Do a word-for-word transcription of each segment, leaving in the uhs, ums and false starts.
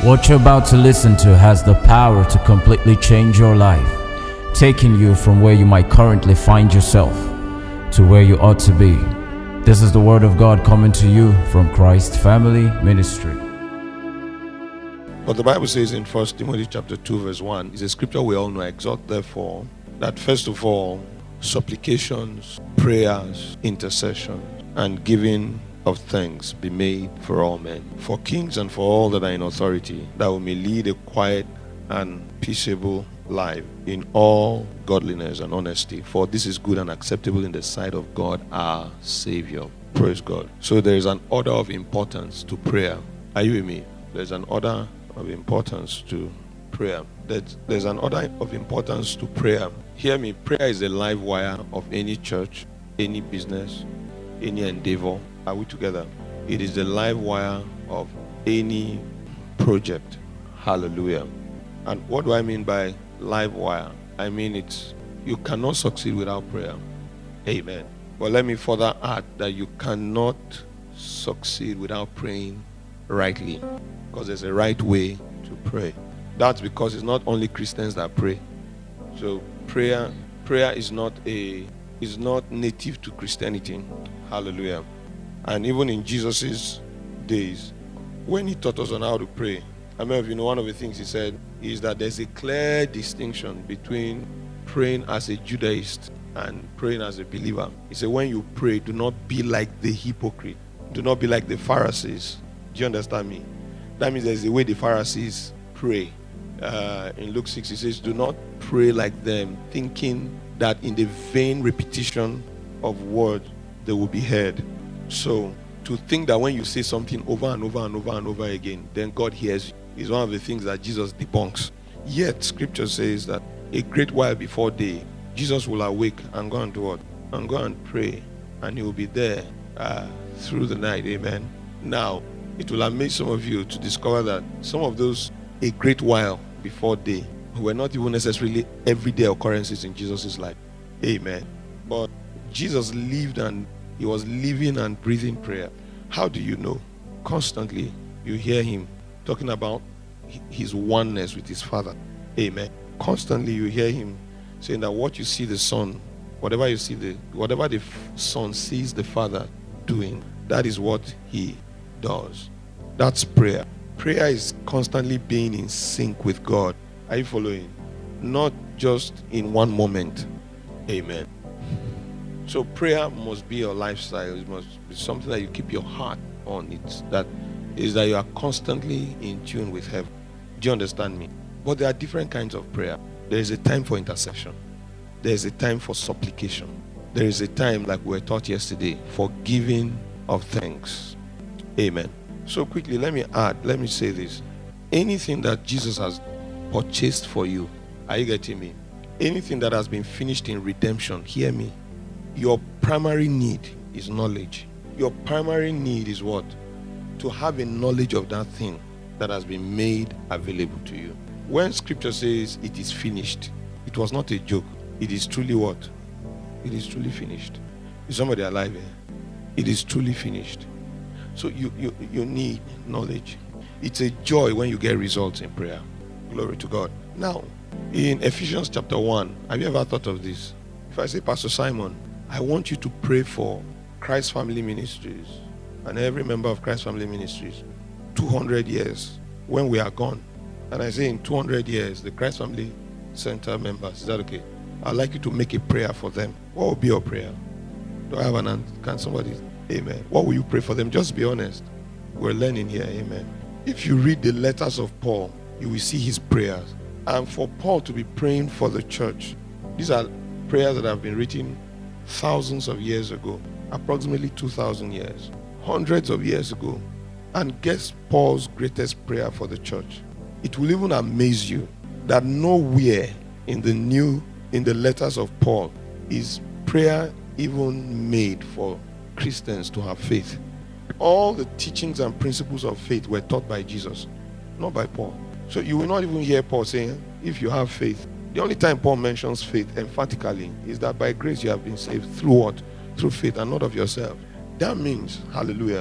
What you're about to listen to has the power to completely change your life, taking you from where you might currently find yourself to where you ought to be. This is the Word of God coming to you from Christ Family Ministry. But the Bible says in First Timothy chapter two verse one, it's a scripture we all know, exhort therefore, that first of all, supplications, prayers, intercession, and giving of thanks be made for all men, for kings and for all that are in authority, that we may lead a quiet and peaceable life in all godliness and honesty. For this is good and acceptable in the sight of God our Savior. Praise God. So there is an order of importance to prayer. Are you with me? There's an order of importance to prayer. There's, there's an order of importance to prayer. Hear me, prayer is the live wire of any church, any business, any endeavor. Are we together? It is the live wire of any project. Hallelujah. And what do I mean by live wire? I mean it's you cannot succeed without prayer. Amen. But let me further add that you cannot succeed without praying rightly, because there's a right way to pray. That's because it's not only Christians that pray. So prayer prayer is not a is not native to Christianity. Hallelujah. And even in Jesus's days, when he taught us on how to pray, I remember, you know, one of the things he said is that there's a clear distinction between praying as a Judaist and praying as a believer. He said, when you pray, do not be like the hypocrite. Do not be like the Pharisees. Do you understand me? That means there's a way the Pharisees pray. Uh, in Luke six, he says, do not pray like them, thinking that in the vain repetition of words they will be heard. So, to think that when you say something over and over and over and over again, then God hears you, is one of the things that Jesus debunks. Yet, scripture says that a great while before day, Jesus will awake and go and do what? And go and pray, and he will be there uh, through the night. Amen. Now, it will amaze some of you to discover that some of those a great while before day were not even necessarily everyday occurrences in Jesus' life. Amen. But Jesus lived, and he was living and breathing prayer. How do you know? Constantly you hear him talking about his oneness with his Father. Amen. Constantly you hear him saying that what you see the Son, whatever you see the whatever the Son sees the Father doing, that is what he does. That's prayer. Prayer is constantly being in sync with God. Are you following? Not just in one moment. Amen. So prayer must be your lifestyle. It must be something that you keep your heart on. It's that is that you are constantly in tune with heaven. Do you understand me? But there are different kinds of prayer. There is a time for intercession. There is a time for supplication. There is a time, like we were taught yesterday, for giving of thanks. Amen. So quickly, let me add, let me say this. Anything that Jesus has purchased for you, are you getting me? Anything that has been finished in redemption, hear me. Your primary need is knowledge. Your primary need is what? To have a knowledge of that thing that has been made available to you. When scripture says it is finished, it was not a joke. It is truly what? It is truly finished. Is somebody alive here? It is truly finished. So you, you, you need knowledge. It's a joy when you get results in prayer. Glory to God. Now, in Ephesians chapter one, have you ever thought of this? If I say, Pastor Simon, I want you to pray for Christ Family Ministries and every member of Christ Family Ministries two hundred years when we are gone. And I say in two hundred years, the Christ Family Center members, is that okay? I'd like you to make a prayer for them. What will be your prayer? Do I have an answer? Can somebody? Amen. What will you pray for them? Just be honest. We're learning here. Amen. If you read the letters of Paul, you will see his prayers. And for Paul to be praying for the church, these are prayers that have been written thousands of years ago, approximately two thousand years, hundreds of years ago. And guess Paul's greatest prayer for the church? It will even amaze you that nowhere in the new, in the letters of Paul, is prayer even made for Christians to have faith. All the teachings and principles of faith were taught by Jesus, not by Paul. So you will not even hear Paul saying, if you have faith. The only time Paul mentions faith emphatically is that by grace you have been saved through what? Through faith and not of yourself. That means, hallelujah,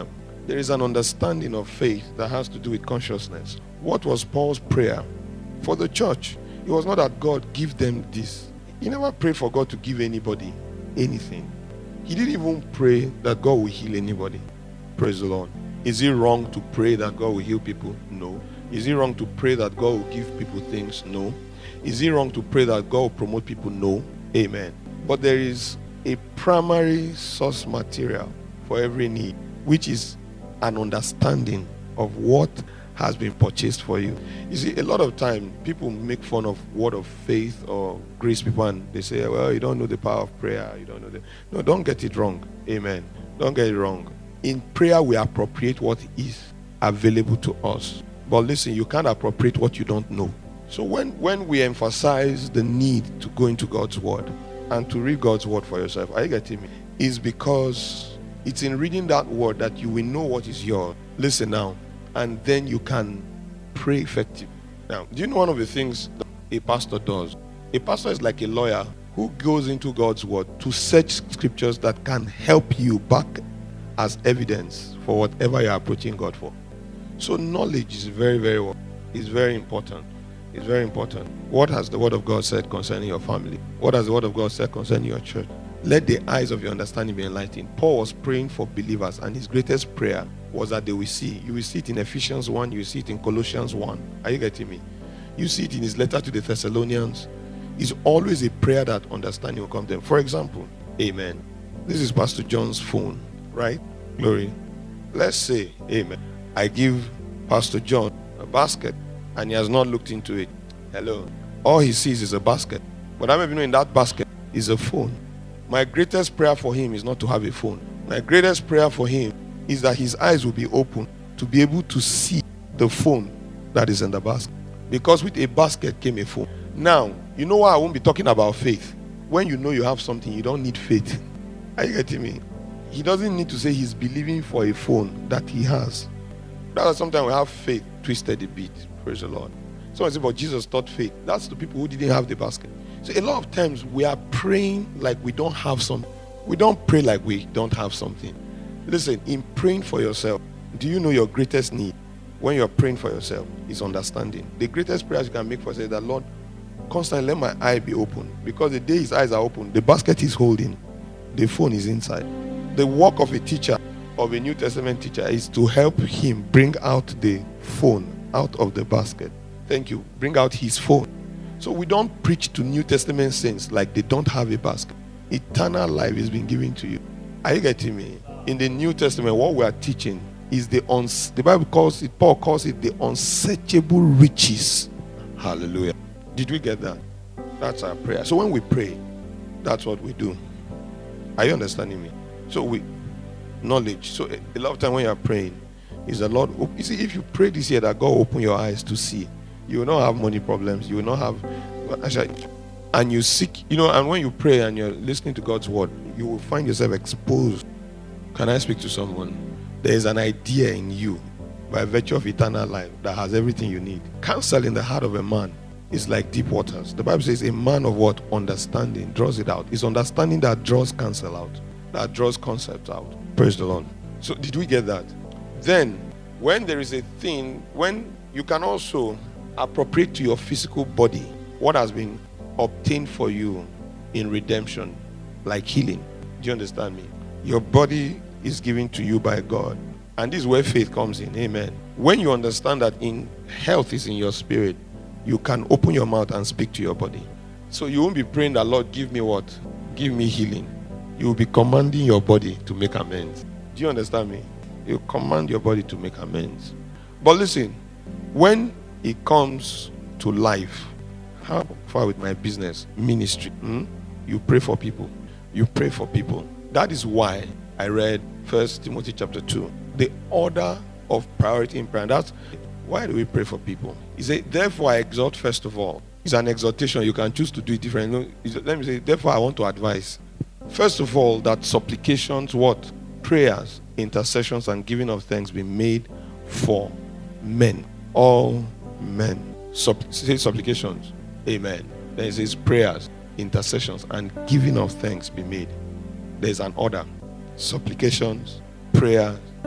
There is an understanding of faith that has to do with consciousness. What was Paul's prayer for the church? It was not that God give them this. He never prayed for God to give anybody anything. He didn't even pray that God will heal anybody. Praise the Lord. Is it wrong to pray that God will heal people? No. Is it wrong to pray that God will give people things? No. Is it wrong to pray that God will promote people? No. Amen. But there is a primary source material for every need, which is an understanding of what has been purchased for you. You see, a lot of time people make fun of word of faith or grace people, and they say, well, you don't know the power of prayer. You don't know the... No, don't get it wrong. Amen. Don't get it wrong. In prayer, we appropriate what is available to us. But listen, you can't appropriate what you don't know. So when, when we emphasize the need to go into God's word and to read God's word for yourself, are you getting me? It's because it's in reading that word that you will know what is yours. Listen now. And then you can pray effectively. Now, do you know one of the things that a pastor does? A pastor is like a lawyer who goes into God's word to search scriptures that can help you back as evidence for whatever you're approaching God for. So knowledge is very, very, is very important. It's very important. What has the word of God said concerning your family? What has the word of God said concerning your church? Let the eyes of your understanding be enlightened. Paul was praying for believers, and his greatest prayer was that they will see. You will see it in Ephesians one, you will see it in Colossians one. Are you getting me? You see it in his letter to the Thessalonians. It's always a prayer that understanding will come to them. For example, amen. This is Pastor John's phone, right? Glory. Let's say, amen, I give Pastor John a basket and he has not looked into it. Hello. All he sees is a basket. But I may be knowing that basket is a phone. My greatest prayer for him is not to have a phone. My greatest prayer for him is that his eyes will be open to be able to see the phone that is in the basket. Because with a basket came a phone. Now, you know why I won't be talking about faith? When you know you have something, you don't need faith. Are you getting me? He doesn't need to say he's believing for a phone that he has. That's why sometimes we have faith twisted a bit. Praise the Lord. Someone says, but Jesus taught faith. That's the people who didn't have the basket. So a lot of times we are praying like we don't have something. We don't pray like we don't have something. Listen, in praying for yourself, do you know your greatest need when you're praying for yourself is understanding? The greatest prayers you can make for yourself is that, Lord, constantly let my eye be open. Because the day his eyes are open, the basket is holding, the phone is inside. The work of a teacher, of a New Testament teacher, is to help him bring out the phone out of the basket. Thank you. Bring out his phone. So we don't preach to New Testament saints like they don't have a basket. Eternal life is being given to you. Are you getting me? In the New Testament, what we are teaching is the uns- the Bible calls it, Paul calls it the unsearchable riches. Hallelujah. Did we get that? That's our prayer. So when we pray, that's what we do. Are you understanding me? So we knowledge. So a, a lot of time when you are praying, is the Lord. You see, if you pray this year that God open your eyes to see, you will not have money problems. You will not have, actually, and you seek, you know, and when you pray and you're listening to God's word, you will find yourself exposed. Can I speak to someone? There is an idea in you by virtue of eternal life that has everything you need. Counsel in the heart of a man is like deep waters. The Bible says a man of what? Understanding draws it out. It's understanding that draws counsel out, that draws concept out. Praise the Lord. So did we get that? Then, when there is a thing, when you can also appropriate to your physical body what has been obtained for you in redemption, like healing. Do you understand me? Your body is given to you by God. And this is where faith comes in. Amen. When you understand that in health is in your spirit, you can open your mouth and speak to your body. So you won't be praying that, Lord, give me what? Give me healing. You will be commanding your body to make amends. Do you understand me? You command your body to make amends. But listen, when it comes to life, how far with my business, ministry, hmm? You pray for people. You pray for people. That is why I read First Timothy chapter two. The order of priority in prayer. That's why do we pray for people? He said, therefore I exhort first of all. It's an exhortation. You can choose to do it differently. Let me say, therefore I want to advise. First of all, that supplications, what? Prayers, intercessions, and giving of thanks be made for men. All men. Supp- say supplications. Amen. Then it says prayers, intercessions, and giving of thanks be made. There's an order. Supplications, prayers,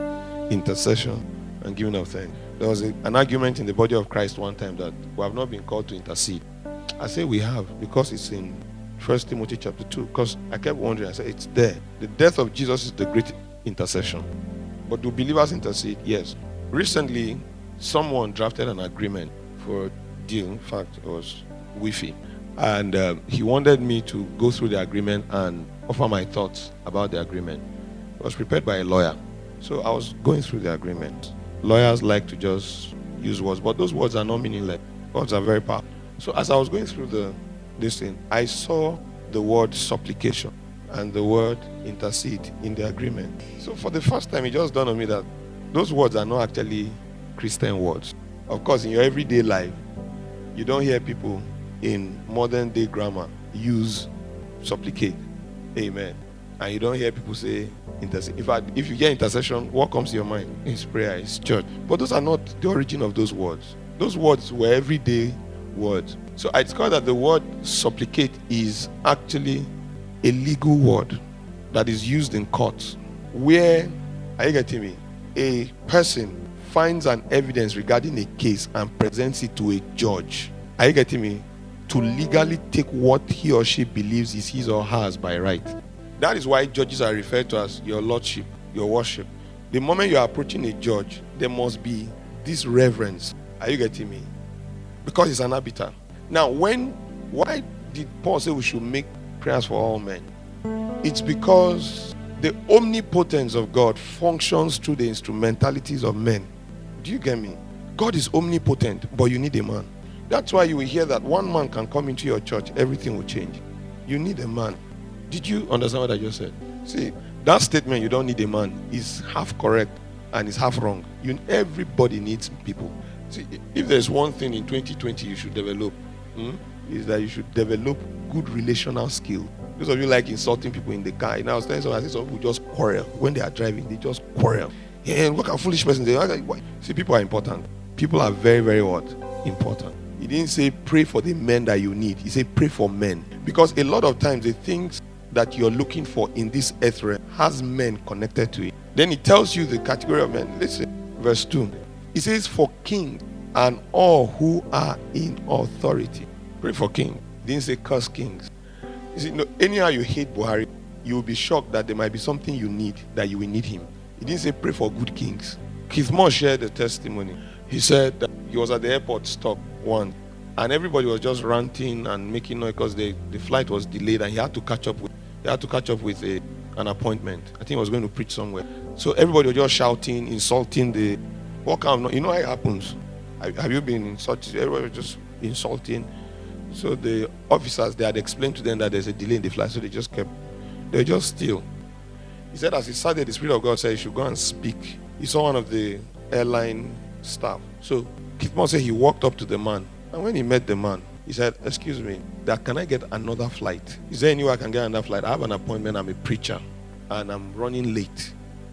intercession and giving of thanks. There was a, an argument in the body of Christ one time that we have not been called to intercede. I say we have, because it's in First Timothy chapter two. Because I kept wondering, I said it's there. The death of Jesus is the great intercession. But do believers intercede? Yes. Recently, someone drafted an agreement for a deal. In fact, it was Wi-Fi. And um, he wanted me to go through the agreement and offer my thoughts about the agreement. It was prepared by a lawyer. So I was going through the agreement. Lawyers like to just use words, but those words are not meaningless. Words are very powerful. So as I was going through the this thing, I saw the word supplication and the word intercede in the agreement. So for the first time, it just dawned on me that those words are not actually Christian words. Of course, in your everyday life, you don't hear people in modern day grammar use supplicate. Amen. And you don't hear people say intercede. In fact, if you hear intercession, what comes to your mind? It's prayer, it's church. But those are not the origin of those words. Those words were everyday words. So I discovered that the word supplicate is actually a legal word that is used in courts, where, are you getting me? A person finds an evidence regarding a case and presents it to a judge. Are you getting me? To legally take what he or she believes is his or hers by right. That is why judges are referred to as your lordship, your worship. The moment you are approaching a judge, there must be this reverence. Are you getting me? Because it's an arbiter. Now, when, why did Paul say we should make prayers for all men? It's because the omnipotence of God functions through the instrumentalities of men. Do you get me? God is omnipotent, but you need a man. That's why you will hear that one man can come into your church, everything will change. You need a man. Did you understand what I just said? See, that statement, you don't need a man, is half correct and is half wrong. You, everybody needs people. See, if there's one thing in twenty twenty you should develop, hmm, is that you should develop good relational skill. Those of you like insulting people in the car. Now, I was telling someone, I see some people just quarrel. When they are driving, they just quarrel. Yeah, what a foolish person they are. See, people are important. People are very, very what? Important. He didn't say pray for the men that you need. He said pray for men. Because a lot of times the things that you're looking for in this earth realm has men connected to it. Then he tells you the category of men. Listen, verse two. He says for kings and all who are in authority. Pray for kings. He didn't say curse kings. You see, no, anyhow you hate Buhari, you will be shocked that there might be something you need, that you will need him. He didn't say pray for good kings. Keith Moore shared the testimony. He said that he was at the airport stop once, and everybody was just ranting and making noise because the, the flight was delayed, and he had to catch up with he had to catch up with a, an appointment. I think he was going to preach somewhere. So everybody was just shouting, insulting the what kind of, you know how it happens. Have you been insulted? Everybody was just insulting. So the officers, they had explained to them that there's a delay in the flight, so they just kept, they were just still. He said as he sat there, the Spirit of God said he should go and speak. He saw one of the airline staff. So Keith Moore said he walked up to the man, and when he met the man, he said, excuse me, that can I get another flight? Is there anywhere I can get another flight? I have an appointment, I'm a preacher, and I'm running late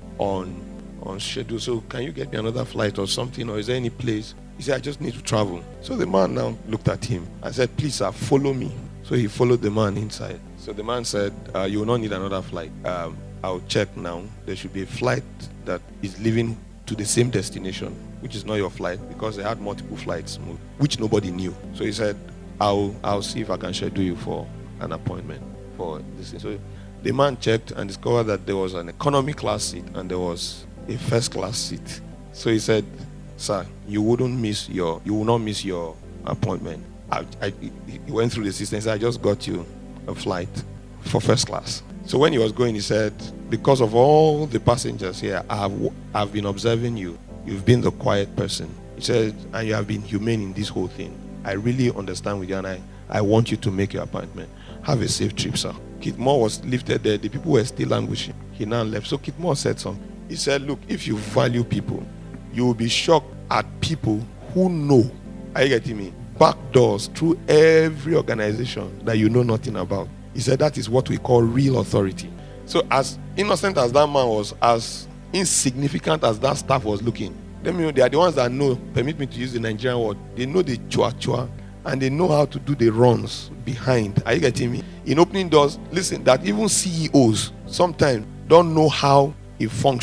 on on schedule, so can you get me another flight or something, or is there any place? He said, I just need to travel. So the man now looked at him and said, please sir, follow me. So he followed the man inside. So the man said, uh, you will not need another flight. Um, I'll check now. There should be a flight that is leaving to the same destination, which is not your flight, because they had multiple flights, which nobody knew. So he said, I'll I'll see if I can schedule you for an appointment for this thing. So the man checked and discovered that there was an economy class seat and there was a first class seat. So he said, sir, you wouldn't miss your, you will not miss your appointment. I, I, he went through the system and said, I just got you a flight for first class. So when he was going, he said, because of all the passengers here, I have I've been observing you. You've been the quiet person. He said, and you have been humane in this whole thing. I really understand with you, and I, I want you to make your appointment. Have a safe trip, sir. Keith Moore was lifted there. The people were still languishing. He now left. So Keith Moore said something. He said, look, if you value people, you will be shocked at people who know, are you getting me, back doors through every organization that you know nothing about. He said that is what we call real authority. So as innocent as that man was, as insignificant as that staff was looking, let me know they are the ones that know, permit me to use the Nigerian word, they know the chua chua, and they know how to do the runs behind. Are you getting me? In opening doors, listen, that even C E Os sometimes don't know how it functions.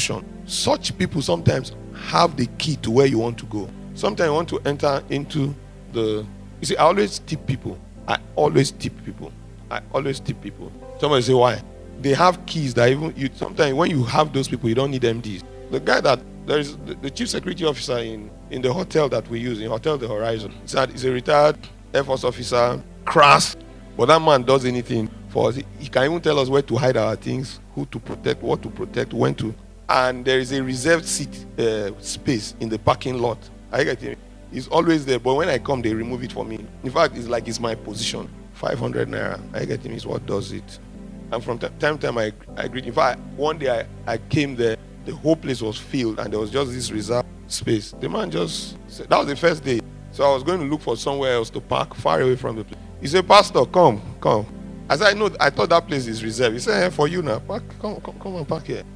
Such people sometimes have the key to where you want to go. Sometimes you want to enter into the... You see, I always tip people. I always tip people. I always tip people. Somebody say, why? They have keys that even you... Sometimes when you have those people, you don't need M Ds. The guy that... There is the, the chief security officer in, in the hotel that we use, in Hotel The Horizon. He's a, he's a retired Air Force officer, crass. But that man does anything for us. He, he can even tell us where to hide our things, who to protect, what to protect, when to... And there is a reserved seat uh, space in the parking lot. I get it. It's always there, but when I come, they remove it for me. In fact, it's like it's my position. five hundred naira. I get him is what does it. And from time to time, I, I greet. In fact, one day I, I came there, the whole place was filled, and there was just this reserved space. The man just said, that was the first day. So I was going to look for somewhere else to park, far away from the place. He said, Pastor, come, come. I said, I know, I thought that place is reserved. He said, hey, for you now, park, come, come, come and park here.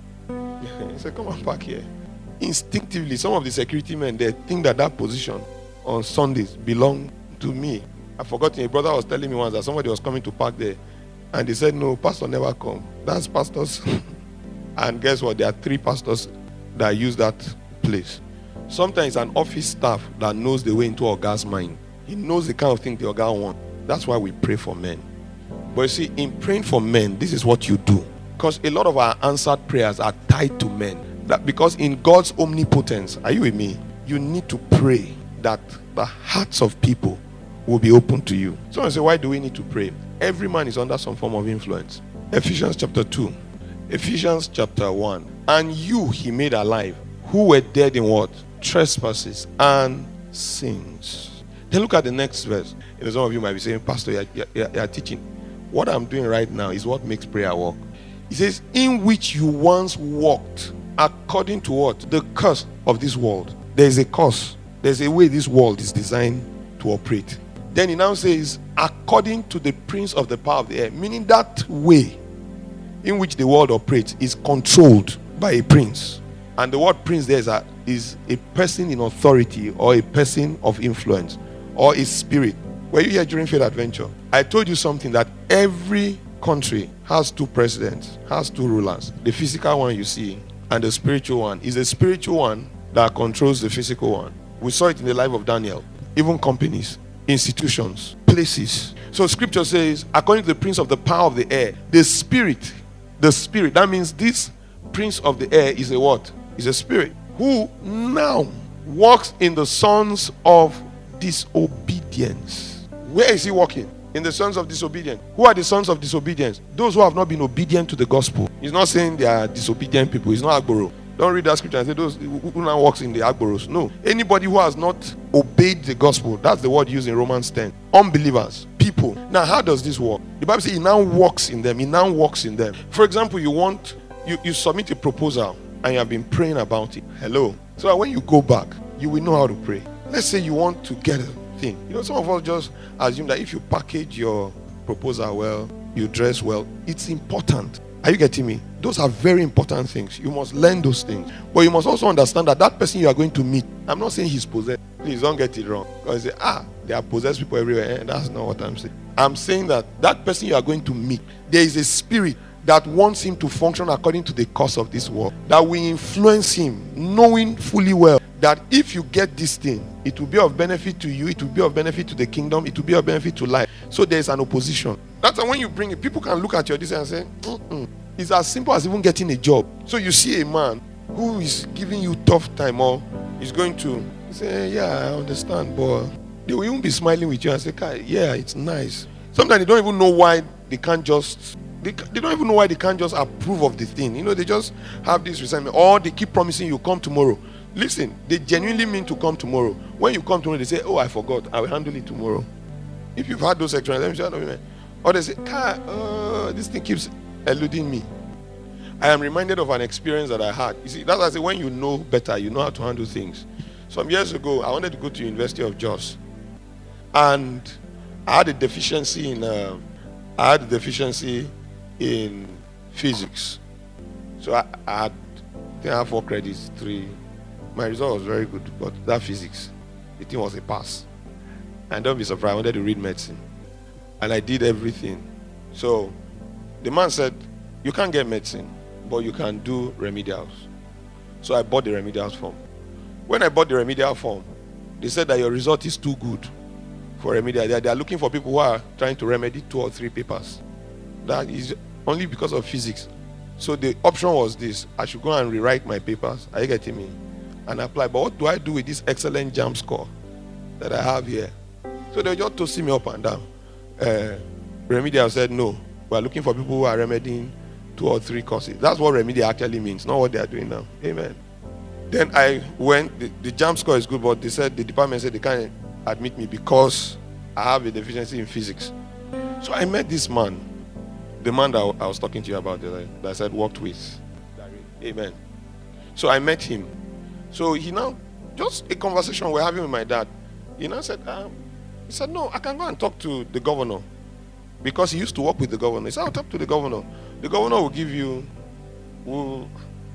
He said, come and park here. Instinctively, some of the security men, they think that that position on Sundays belong to me. I forgot, a brother was telling me once that somebody was coming to park there, and they said, no, pastor never come. That's pastors. And guess what? There are three pastors that use that place. Sometimes an office staff that knows the way into Oga's mind. He knows the kind of thing the Oga wants. That's why we pray for men. But you see, in praying for men, this is what you do. Because a lot of our answered prayers are tied to men. That because in God's omnipotence, are you with me? You need to pray that the hearts of people will be open to you. Someone say, why do we need to pray? Every man is under some form of influence. Ephesians chapter two. Ephesians chapter one. And you he made alive, who were dead in what? Trespasses and sins. Then look at the next verse. You know, some of you might be saying, Pastor, you're, you're, you're teaching. What I'm doing right now is what makes prayer work. He says, in which you once walked according to what? The curse of this world. There is a curse. There's a way this world is designed to operate. Then he now says, according to the prince of the power of the air. Meaning that way in which the world operates is controlled by a prince. And the word prince there is a, is a person in authority, or a person of influence, or a spirit. Were you here during Faith Adventure? I told you something, that every country has two presidents, has two rulers. The physical one you see, and the spiritual one is a spiritual one that controls the physical one. We saw it in the life of Daniel. Even companies, institutions, places. So scripture says, according to the prince of the power of the air, the spirit, the spirit, that means this prince of the air is a what? Is a spirit who now walks in the sons of disobedience. Where is he walking? In the sons of disobedience. Who are the sons of disobedience? Those who have not been obedient to the gospel. He's not saying they are disobedient people. He's not Agboro. Don't read that scripture and say those who now walks in the Agboros. No. Anybody who has not obeyed the gospel. That's the word used in Romans ten. Unbelievers. People. Now, how does this work? The Bible says he now walks in them. He now walks in them. For example, you want, you, you submit a proposal and you have been praying about it. Hello. So when you go back, you will know how to pray. Let's say you want to get a thing. You know, some of us just assume that if you package your proposal well, you dress well, it's important. Are you getting me? Those are very important things. You must learn those things. But you must also understand that that person you are going to meet, I'm not saying he's possessed. Please don't get it wrong. Because you say, ah, there are possessed people everywhere. And that's not what I'm saying. I'm saying that that person you are going to meet, there is a spirit that wants him to function according to the course of this world, that will influence him, knowing fully well that if you get this thing, it will be of benefit to you, it will be of benefit to the kingdom, it will be of benefit to life. So there's an opposition. That's why when you bring it, people can look at your this and say, mm-mm. It's as simple as even getting a job. So you see a man who is giving you tough time, or is going to say, yeah, I understand, but they will even be smiling with you and say, yeah, it's nice. Sometimes they don't even know why they can't just They, they don't even know why they can't just approve of the thing. You know, they just have this resentment. Or they keep promising you come tomorrow. Listen, they genuinely mean to come tomorrow. When you come tomorrow, they say, oh, I forgot. I will handle it tomorrow. If you've had those experiences, let me share them. Or they say, uh, this thing keeps eluding me. I am reminded of an experience that I had. You see, that's why I say when you know better, you know how to handle things. Some years ago, I wanted to go to University of Jos. And I had a deficiency in, uh, I had a deficiency in physics. So I, I had I think I had four credits, three. My result was very good, but that physics, the thing was a pass. And don't be surprised, I wanted to read medicine. And I did everything. So the man said, you can't get medicine, but you can do remedials. So I bought the remedial form. When I bought the remedial form, they said that your result is too good for remedial. They are, they are looking for people who are trying to remedy two or three papers. That is only because of physics. So the option was this: I should go and rewrite my papers. Are you getting me? And apply. But what do I do with this excellent JAMB score that I have here? So they just tossing me up and down. Uh, remedial said no. We are looking for people who are remedying two or three courses. That's what remedial actually means, not what they are doing now. Amen. Then I went. The, the JAMB score is good, but they said the department said they can't admit me because I have a deficiency in physics. So I met this man, the man that I was talking to you about, that I said worked with. Amen. So I met him. So he now, just a conversation we're having with my dad, he now said, um, he said, no, I can go and talk to the governor. Because he used to work with the governor. He said, I'll talk to the governor. The governor will give you, will...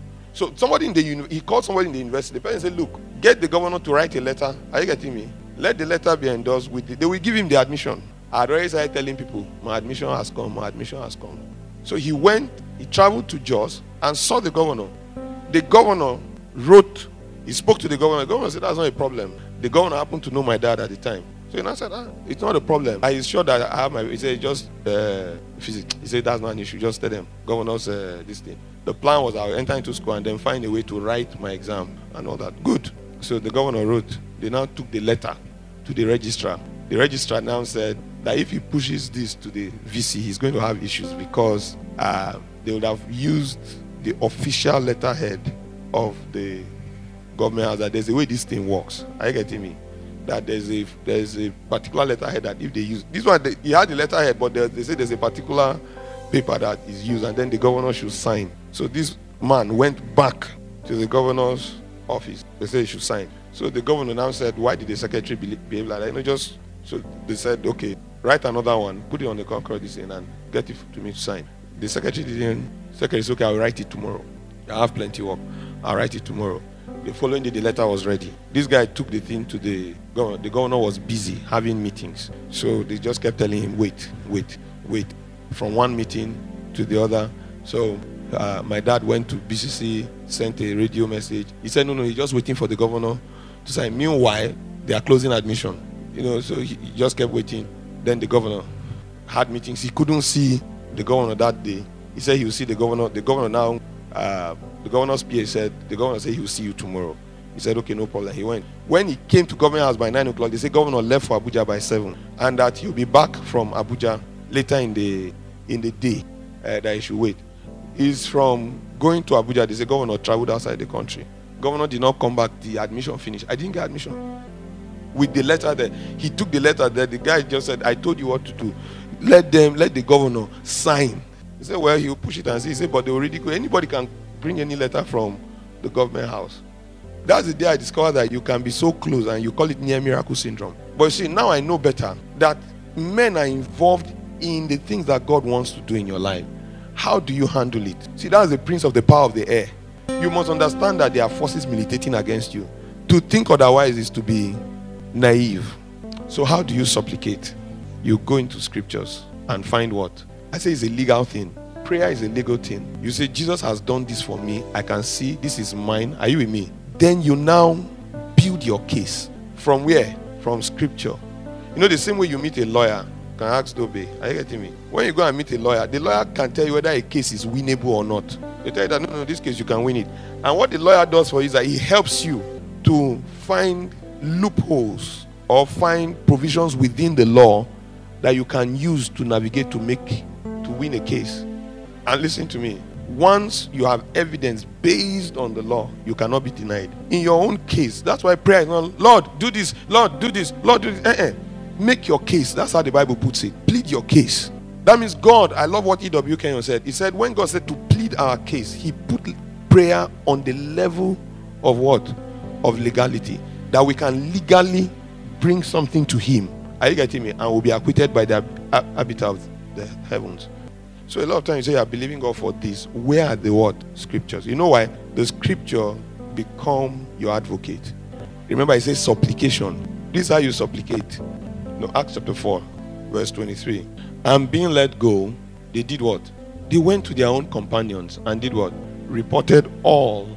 So somebody in the, uni- he called somebody in the university. The person said, look, get the governor to write a letter. Are you getting me? Let the letter be endorsed with the, they will give him the admission. I'd already started telling people, my admission has come, my admission has come. So he went, he traveled to Jos and saw the governor. The governor wrote, he spoke to the governor. The governor said, that's not a problem. The governor happened to know my dad at the time. So I said, ah, it's not a problem. I is sure that I have my, he said, just uh, physics. He said, that's not an issue. Just tell them, governor's uh, this thing. The plan was I'll enter into school and then find a way to write my exam and all that. Good. So the governor wrote, they now took the letter to the registrar. The registrar now said that if he pushes this to the V C, he's going to have issues because uh, they would have used the official letterhead of the government house, that there's a way this thing works. Are you getting me? That there's a there's a particular letterhead that if they use this one, they, he had the letterhead, but they, they say there's a particular paper that is used, and then the governor should sign. So this man went back to the governor's office. They said he should sign. So the governor now said, why did the secretary behave like that? You know, just so they said, okay, write another one, put it on the Concord this thing, and get it to me to sign. The secretary didn't. Secretary said, okay, I'll write it tomorrow. I have plenty of work. I'll write it tomorrow. The following day, the letter was ready. This guy took the thing to the governor. The governor was busy having meetings. So they just kept telling him, wait, wait, wait. From one meeting to the other. So uh, my dad went to B C C, sent a radio message. He said, no, no, he's just waiting for the governor to sign. Meanwhile, they are closing admission. You know, so he, he just kept waiting. Then the governor had meetings. He couldn't see the governor that day. He said he will see the governor. The governor now, uh, the governor's P A said, the governor said he will see you tomorrow. He said, okay, no problem. He went. When he came to government house by nine o'clock, they said governor left for Abuja by seven. And that he'll be back from Abuja later in the in the day, uh, that he should wait. He's from going to Abuja. They say governor traveled outside the country. Governor did not come back. The admission finished. I didn't get admission. With the letter there, he took the letter there. The guy just said, I told you what to do. Let them, let the governor sign. He said, well, he'll push it and see. He said, but they already go. Anybody can bring any letter from the government house. That's the day I discovered that you can be so close, and you call it near miracle syndrome. But you see, now I know better that men are involved in the things that God wants to do in your life. How do you handle it? See, that's the prince of the power of the air. You must understand that there are forces militating against you. To think otherwise is to be naive. So how do you supplicate? You go into scriptures and find what? I say it's a legal thing. Prayer is a legal thing. You say, Jesus has done this for me. I can see this is mine. Are you with me? Then you now build your case. From where? From scripture. You know, the same way you meet a lawyer, can ask Dobe, are you getting me? When you go and meet a lawyer, the lawyer can tell you whether a case is winnable or not. They tell you that, no, no, this case you can win it. And what the lawyer does for you is that he helps you to find loopholes or find provisions within the law that you can use to navigate to make, to win a case. And listen to me. Once you have evidence based on the law, you cannot be denied. In your own case, that's why prayer is not, Lord, do this, Lord, do this, Lord, do this. Uh-uh. Make your case. That's how the Bible puts it. Plead your case. That means God, I love what E W Kenyon said. He said, when God said to plead our case, he put prayer on the level of what? Of legality. That we can legally bring something to him. Are you getting me? And will be acquitted by the arbiter of the heavens. So a lot of times you say, I'm believing God for this. Where are the what? Scriptures. You know why? The scripture become your advocate. Remember, it says supplication. This is how you supplicate. No, Acts chapter four, verse twenty-three. And being let go, they did what? They went to their own companions and did what? Reported all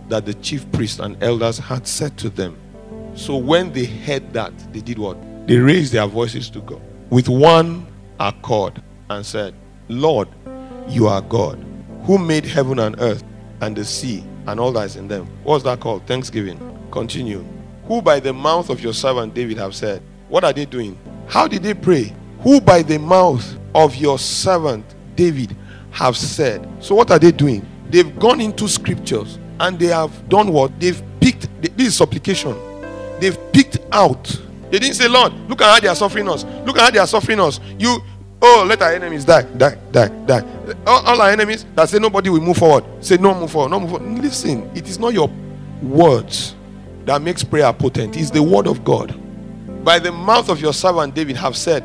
that the chief priests and elders had said to them. So when they heard that, they did what? They raised their voices to God with one accord and said, Lord, you are God, who made heaven and earth and the sea and all that is in them. What's that called? Thanksgiving. Continue. Who by the mouth of your servant David have said. What are they doing? How did they pray? Who by the mouth of your servant David have said. So what are they doing? They've gone into scriptures and they have done what? They've picked. This is supplication. They've picked out. They didn't say, Lord, look at how they are suffering us. Look at how they are suffering us. You, oh, let our enemies die, die, die, die. All, all our enemies that say nobody will move forward. Say no, move forward, no move forward. Listen, it is not your words that makes prayer potent. It's the word of God. By the mouth of your servant David have said,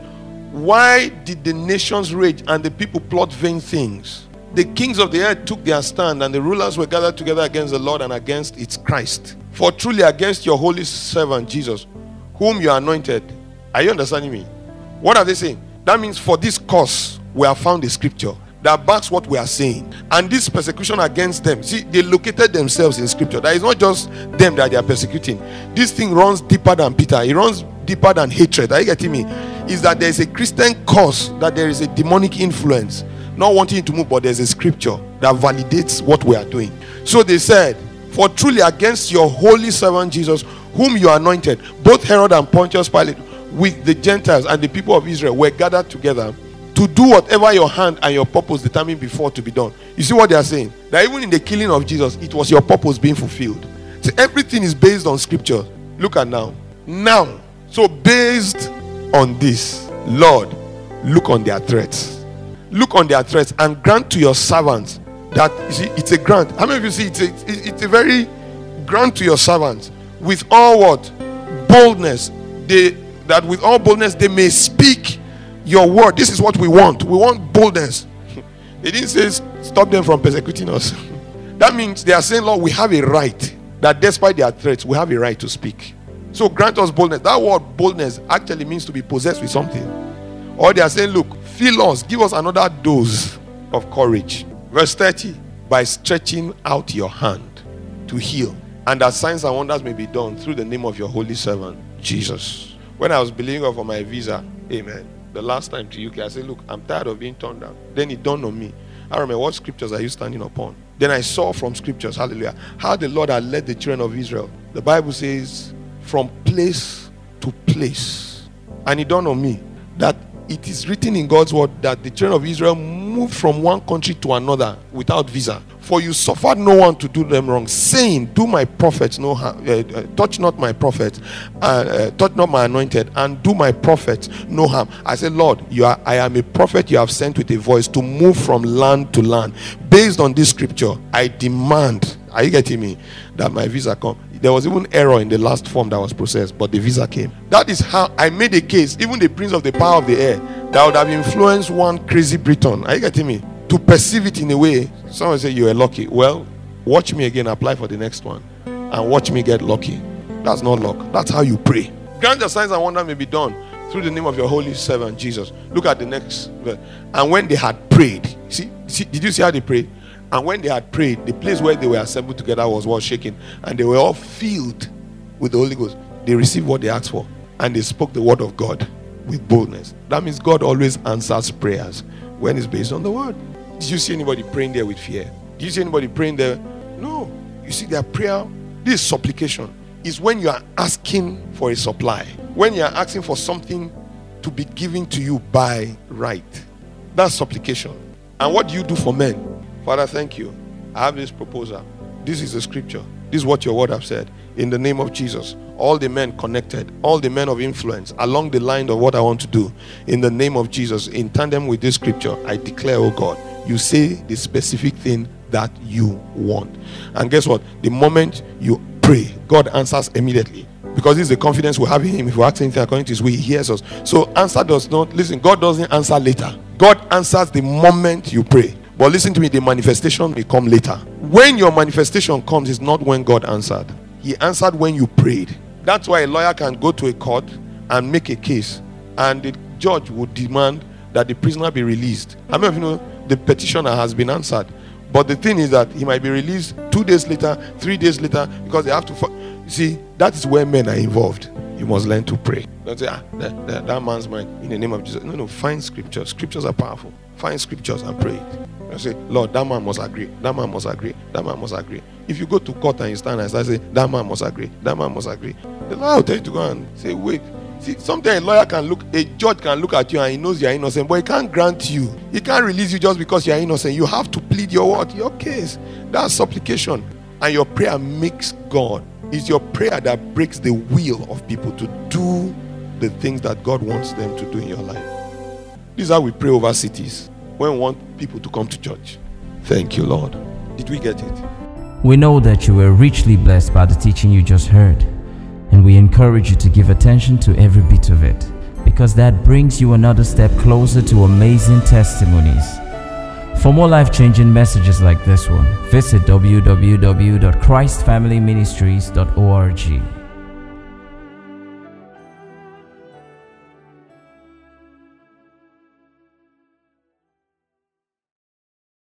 why did the nations rage and the people plot vain things? The kings of the earth took their stand, and the rulers were gathered together against the Lord and against its Christ. For truly against your holy servant Jesus, whom you anointed. Are you understanding me? What are they saying? That means for this cause we have found a scripture that backs what we are saying. And this persecution against them, see, they located themselves in scripture. That is not just them that they are persecuting. This thing runs deeper than Peter. It runs deeper than hatred. Are you getting me? Is that there is a Christian cause, that there is a demonic influence, not wanting to move, but there's a scripture that validates what we are doing. So they said, for truly against your holy servant Jesus, whom you anointed, both Herod and Pontius Pilate with the Gentiles and the people of Israel were gathered together to do whatever your hand and your purpose determined before to be done. You see what they are saying? That even in the killing of Jesus, it was your purpose being fulfilled. So everything is based on scripture. Look at now. Now, so based on this, Lord, look on their threats. Look on their threats and grant to your servants that, you see, it's a grant. How many of you see it's a, it's a very grant to your servants with all what? Boldness. They, that with all boldness they may speak your word. This is what we want. We want boldness. They didn't say stop them from persecuting us. That means they are saying, Lord, we have a right, that despite their threats, we have a right to speak. So grant us boldness. That word boldness actually means to be possessed with something. Or they are saying, look, fill us, give us another dose of courage. Verse thirty, by stretching out your hand to heal, and that signs and wonders may be done through the name of your holy servant Jesus. When I was believing for my visa, amen, the last time to U K, I said, look, I'm tired of being turned down. Then it dawned on me, I remember, what scriptures are you standing upon? Then I saw from scriptures, hallelujah, how the Lord had led the children of Israel. The Bible says, from place to place. And it dawned on me that it is written in God's word that the children of Israel moved from one country to another without visa. For you suffered no one to do them wrong, saying, do my prophets no harm, uh, uh, touch not my prophets, uh, uh, touch not my anointed, and do my prophets no harm. I said, Lord, you are, I am a prophet you have sent with a voice to move from land to land. Based on this scripture, I demand, are you getting me, that my visa come. There was even error in the last form that was processed, but the visa came. That is how I made a case, even the prince of the power of the air, that would have influenced one crazy Briton, are you getting me, to perceive it in a way. Someone say you are lucky. Well, watch me again, apply for the next one, and watch me get lucky. That's not luck. That's how you pray. Grant the signs and wonders may be done through the name of your holy servant Jesus. Look at the next verse. And when they had prayed, see, see, did you see how they prayed? And when they had prayed, the place where they were assembled together was was shaking, and they were all filled with the Holy Ghost. They received what they asked for, and they spoke the word of God with boldness. That means God always answers prayers when it's based on the word. Did you see anybody praying there with fear? Did you see anybody praying there? No. You see, their prayer, this supplication, is when you are asking for a supply, when you are asking for something to be given to you by right. That's supplication. And what do you do for men? Father, thank you. I have this proposal. This is the scripture. This is what your word have said. In the name of Jesus, all the men connected, all the men of influence along the line of what I want to do, in the name of Jesus, in tandem with this scripture, I declare, oh God, you say the specific thing that you want. And guess what? The moment you pray, God answers immediately. Because this is the confidence we have in him. If we ask anything according to his way, he hears us. So answer does not, listen, God doesn't answer later. God answers the moment you pray. But listen to me, the manifestation may come later. When your manifestation comes, is not when God answered. He answered when you prayed. That's why a lawyer can go to a court and make a case, and the judge would demand that the prisoner be released. How many of you know the petitioner has been answered, But the thing is that he might be released two days later, three days later, because they have to. You see, that is where men are involved. You must learn to pray. Don't say, ah, that, that, that man's mind, in the name of Jesus. No, no, find scriptures. Scriptures are powerful. Find scriptures and pray it. You say, Lord, that man must agree. That man must agree. That man must agree. If you go to court and you stand and start saying, that man must agree. That man must agree. The lawyer will tell you to go and say, wait. See, sometimes a lawyer can look, a judge can look at you and he knows you are innocent, but he can't grant you. He can't release you just because you are innocent. You have to plead your what? Your case. That's supplication. And your prayer makes God. It's your prayer that breaks the will of people to do the things that God wants them to do in your life. This is how we pray over cities when we want people to come to church. Thank you, Lord. Did we get it? We know that you were richly blessed by the teaching you just heard, and we encourage you to give attention to every bit of it, because that brings you another step closer to amazing testimonies. For more life-changing messages like this one, visit w w w dot christ family ministries dot org.